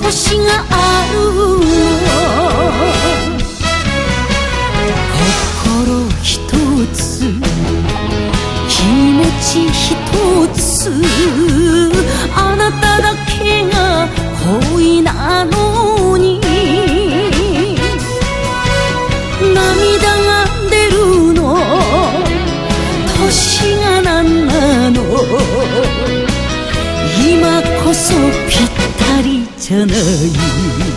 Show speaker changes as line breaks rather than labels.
年があるの。心一つ気持ち一つ、あなただけが恋なのに。涙が出るの年がなんなの。今こそぴったりじゃない。